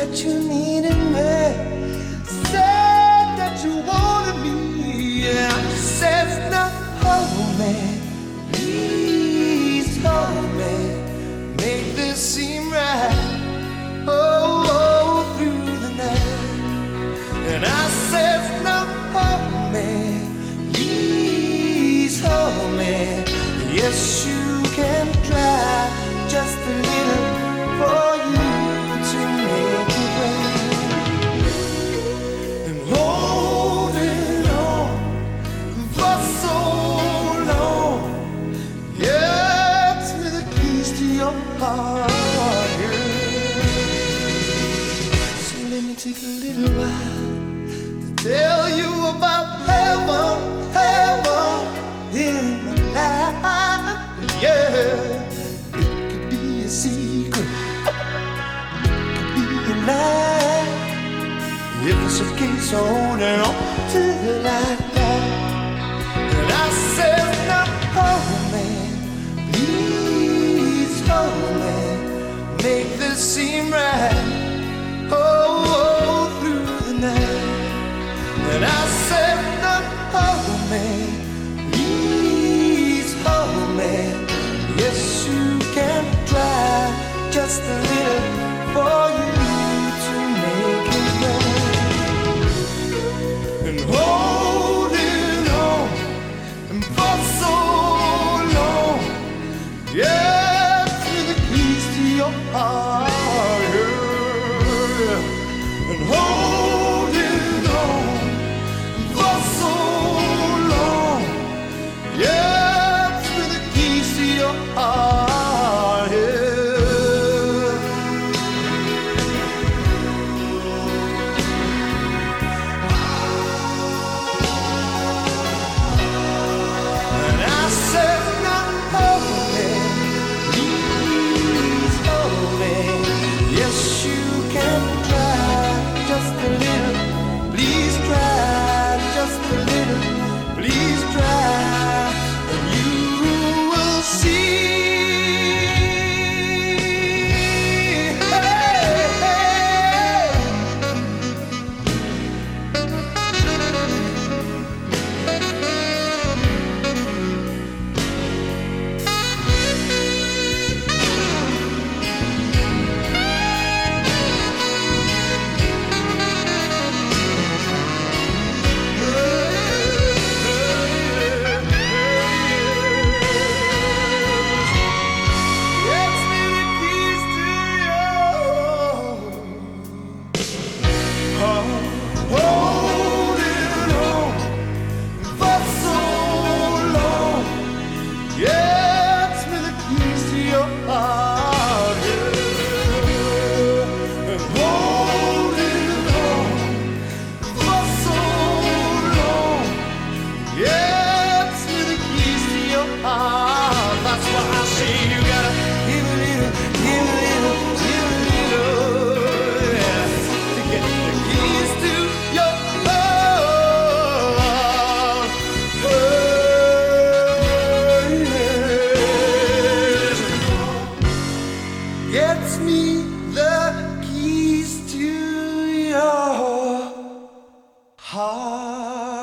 that you needed me, said that you wanted me. Yeah, says now hold me, please hold me, make this seem right. Oh, through the night. And I said now hold me, please hold me. Yes, you can try just a little for you to make it right. And holding on for so long, yeah, it's me the keys to your heart, yeah. So let me take a little while to tell you about heaven, heaven in my life, yeah. Secret could be a lie. If it's a case of holding on to the light, and I said, now hold me, please hold me, make this seem right. Oh, through the night. And I said, now hold me, please hold me. Yes, you can try just a little for you to make it right. And holding on and for so long, yeah, through the keys to your heart, yeah. And holding on for so long, yeah, through the keys to your heart. Gets me the keys to your heart.